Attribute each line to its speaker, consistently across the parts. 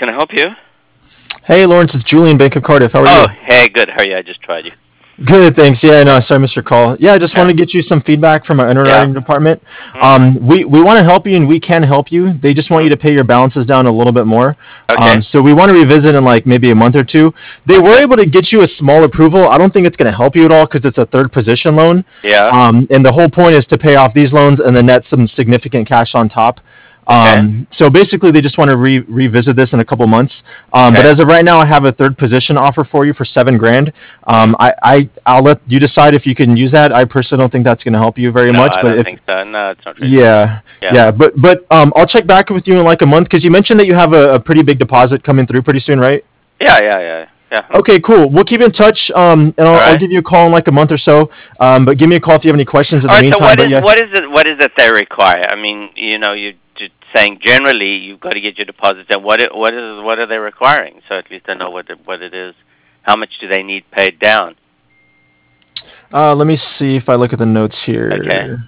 Speaker 1: can I help you?
Speaker 2: Hey, Lawrence, it's Julian, Bank of Cardiff. How are
Speaker 1: Oh,
Speaker 2: you?
Speaker 1: hey, good. How are you? I just tried you.
Speaker 2: Good, thanks. Yeah, no, sorry, Mr. Call. Yeah, I just
Speaker 1: Yeah.
Speaker 2: wanted to get you some feedback from our
Speaker 1: Yeah.
Speaker 2: underwriting department.
Speaker 1: Mm-hmm.
Speaker 2: We want to help you and we can help you. They just want you
Speaker 1: Mm-hmm.
Speaker 2: to pay your balances down a little bit more.
Speaker 1: Okay.
Speaker 2: So we want to revisit in like maybe a month or two. They were
Speaker 1: Okay.
Speaker 2: able to get you a small approval. I don't think it's going to help you at all because it's a third position loan.
Speaker 1: Yeah.
Speaker 2: And the whole point is to pay off these loans and then net some significant cash on top.
Speaker 1: Okay.
Speaker 2: So basically, they just want to revisit this in a couple months. But
Speaker 1: Okay.
Speaker 2: as of right now, I have a third position offer for you for 7 grand.
Speaker 1: Mm-hmm.
Speaker 2: I'll let you decide if you can use that. I personally don't think that's going to help you very
Speaker 1: No,
Speaker 2: much.
Speaker 1: I
Speaker 2: But
Speaker 1: don't
Speaker 2: if
Speaker 1: think so. No, it's not really.
Speaker 2: yeah,
Speaker 1: Yeah.
Speaker 2: yeah, but I'll check back with you in like a month because you mentioned that you have a pretty big deposit coming through pretty soon, right?
Speaker 1: Yeah. Yeah. Yeah. Yeah.
Speaker 2: Okay, cool. We'll keep in touch, and
Speaker 1: All
Speaker 2: I'll
Speaker 1: right.
Speaker 2: give you a call in like a month or so. But give me a call if you have any questions in
Speaker 1: All
Speaker 2: the
Speaker 1: right. So
Speaker 2: meantime. But yeah,
Speaker 1: what is it they require? I mean, you're just saying generally you've got to get your deposits down. What are they requiring? So at least I know what it is. How much do they need paid down?
Speaker 2: let me see if I look at the notes
Speaker 1: Okay.
Speaker 2: here.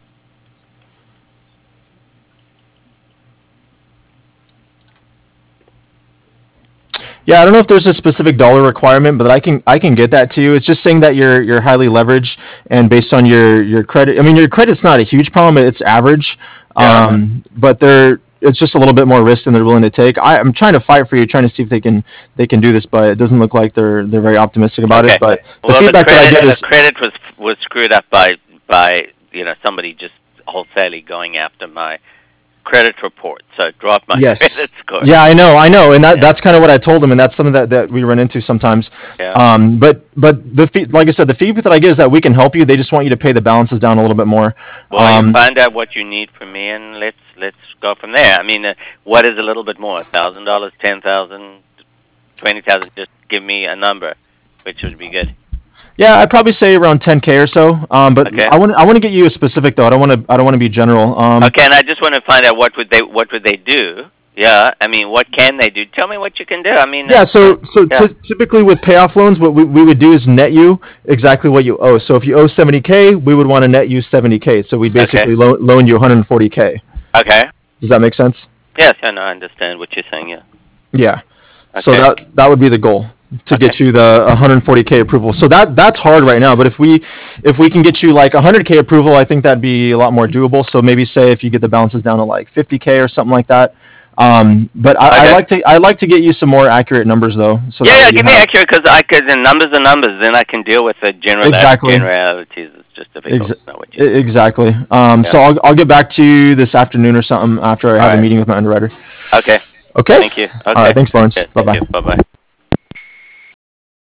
Speaker 2: Yeah, I don't know if there's a specific dollar requirement, but I can get that to you. It's just saying that you're highly leveraged and based on your credit. I mean, your credit's not a huge problem; it's average.
Speaker 1: Yeah.
Speaker 2: But it's just a little bit more risk than they're willing to take. I'm trying to fight for you, trying to see if they can do this, but it doesn't look like they're very optimistic about
Speaker 1: Okay.
Speaker 2: it. But the
Speaker 1: Well,
Speaker 2: feedback that I get
Speaker 1: the
Speaker 2: is
Speaker 1: credit was screwed up by somebody just wholesale going after my credit report, so it dropped my credit
Speaker 2: yes.
Speaker 1: score.
Speaker 2: Yeah, I know, and
Speaker 1: Yeah.
Speaker 2: that's kind of what I told them, and that's something that we run into sometimes.
Speaker 1: Yeah.
Speaker 2: But like I said, the feedback that I get is that we can help you. They just want you to pay the balances down a little bit more.
Speaker 1: Well, you find out what you need from me, and let's go from there. I mean, what is a little bit more? $1,000, 10,000, 20,000? Just give me a number, which would be good.
Speaker 2: Yeah, I'd probably say around 10K or so. But
Speaker 1: Okay.
Speaker 2: I want to get you a specific though. I don't want to be general.
Speaker 1: Okay, and I just want to find out what would they do? Yeah, I mean, what can they do? Tell me what you can do. I mean,
Speaker 2: Yeah, so
Speaker 1: yeah.
Speaker 2: typically with payoff loans, what we would do is net you exactly what you owe. So if you owe 70K, we would want to net you 70K. So we
Speaker 1: Okay.
Speaker 2: basically loan you 140K.
Speaker 1: Okay.
Speaker 2: Does that make sense?
Speaker 1: Yes, I know. I understand what you're saying. Yeah.
Speaker 2: Yeah. So
Speaker 1: Okay.
Speaker 2: that would be the goal to
Speaker 1: Okay.
Speaker 2: get you the 140K approval. So that's hard right now, but if we can get you like 100K approval, I think that'd be a lot more doable. So maybe say if you get the balances down to like 50K or something like that. But I
Speaker 1: Okay.
Speaker 2: like to get you some more accurate numbers though, so
Speaker 1: Yeah,
Speaker 2: that way
Speaker 1: yeah.
Speaker 2: you
Speaker 1: Give me
Speaker 2: have
Speaker 1: accurate because the numbers are numbers. Then I can deal with the
Speaker 2: exactly.
Speaker 1: generalities. It's just difficult
Speaker 2: Ex-
Speaker 1: to know what you need.
Speaker 2: exactly.
Speaker 1: Yeah.
Speaker 2: So I'll get back to you this afternoon or something after I
Speaker 1: All
Speaker 2: have a
Speaker 1: right.
Speaker 2: meeting with my underwriter.
Speaker 1: Okay.
Speaker 2: Okay.
Speaker 1: Thank you.
Speaker 2: All right.
Speaker 1: Okay.
Speaker 2: Thanks, Lawrence.
Speaker 1: Okay.
Speaker 2: Bye
Speaker 1: Thank
Speaker 2: bye.
Speaker 1: you. Bye bye.